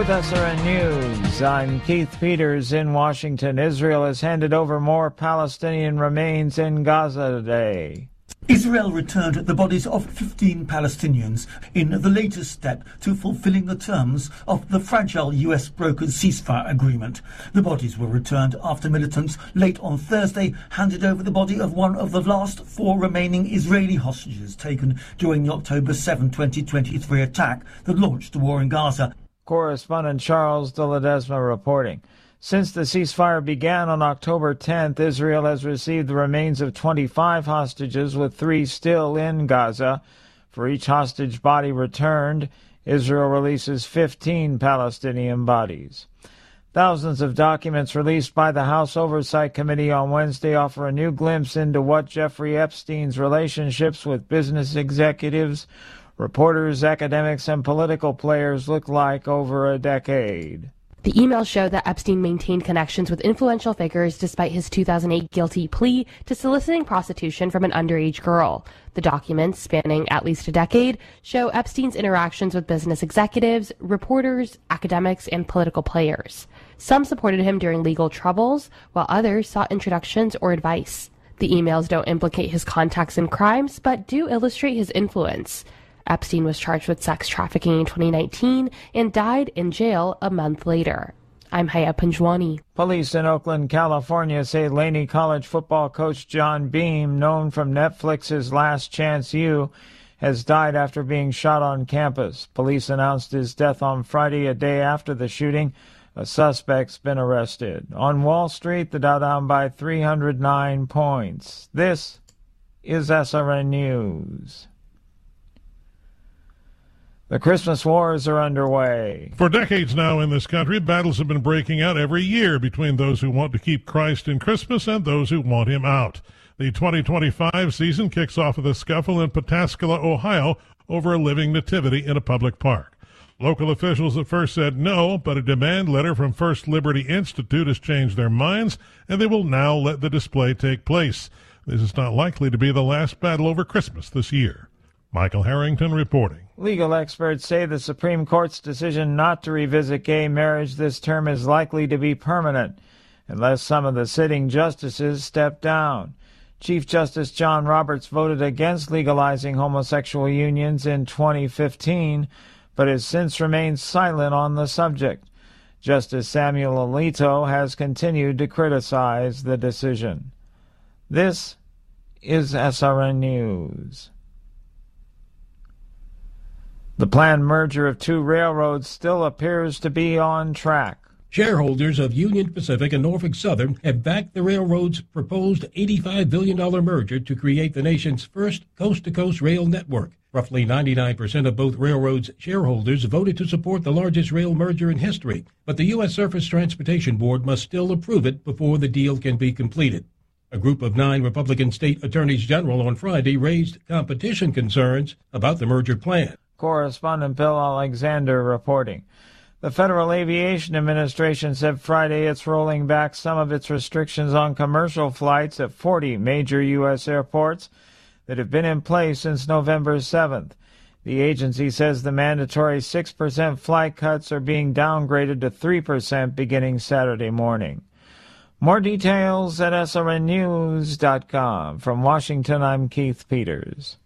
With SRN News, I'm Keith Peters in Washington. Israel has handed over more Palestinian remains in Gaza today. Israel returned the bodies of 15 Palestinians in the latest step to fulfilling the terms of the fragile US-brokered ceasefire agreement. The bodies were returned after militants late on Thursday handed over the body of one of the last 4 remaining Israeli hostages taken during the October 7, 2023 attack that launched the war in Gaza. Correspondent Charles de Ledesma reporting. Since the ceasefire began on October 10th, Israel has received the remains of 25 hostages, with 3 still in Gaza. For each hostage body returned, Israel releases 15 Palestinian bodies. Thousands of documents released by the House Oversight Committee on Wednesday offer a new glimpse into what Jeffrey Epstein's relationships with business executives, reporters, academics, and political players looked like over a decade. The emails show that Epstein maintained connections with influential figures despite his 2008 guilty plea to soliciting prostitution from an underage girl. The documents, spanning at least a decade, show Epstein's interactions with business executives, reporters, academics, and political players. Some supported him during legal troubles, while others sought introductions or advice. The emails don't implicate his contacts in crimes, but do illustrate his influence. Epstein was charged with sex trafficking in 2019 and died in jail a month later. I'm Haya Panjwani. Police in Oakland, California say Laney College football coach John Beam, known from Netflix's Last Chance U, has died after being shot on campus. Police announced his death on Friday, a day after the shooting. A suspect's been arrested. On Wall Street, the Dow down by 309 points. This is SRN News. The Christmas wars are underway. For decades now in this country, battles have been breaking out every year between those who want to keep Christ in Christmas and those who want him out. The 2025 season kicks off with a scuffle in Pataskala, Ohio, over a living nativity in a public park. Local officials at first said no, but a demand letter from First Liberty Institute has changed their minds, and they will now let the display take place. This is not likely to be the last battle over Christmas this year. Michael Harrington reporting. Legal experts say the Supreme Court's decision not to revisit gay marriage this term is likely to be permanent, unless some of the sitting justices step down. Chief Justice John Roberts voted against legalizing homosexual unions in 2015, but has since remained silent on the subject. Justice Samuel Alito has continued to criticize the decision. This is SRN News. The planned merger of 2 railroads still appears to be on track. Shareholders of Union Pacific and Norfolk Southern have backed the railroad's proposed $85 billion merger to create the nation's first coast-to-coast rail network. Roughly 99% of both railroads' shareholders voted to support the largest rail merger in history, but the U.S. Surface Transportation Board must still approve it before the deal can be completed. A group of 9 Republican state attorneys general on Friday raised competition concerns about the merger plan. Correspondent Bill Alexander reporting. The Federal Aviation Administration said Friday it's rolling back some of its restrictions on commercial flights at 40 major U.S. airports that have been in place since November 7th. The agency says the mandatory 6% flight cuts are being downgraded to 3% beginning Saturday morning. More details at srnnews.com. From Washington, I'm Keith Peters.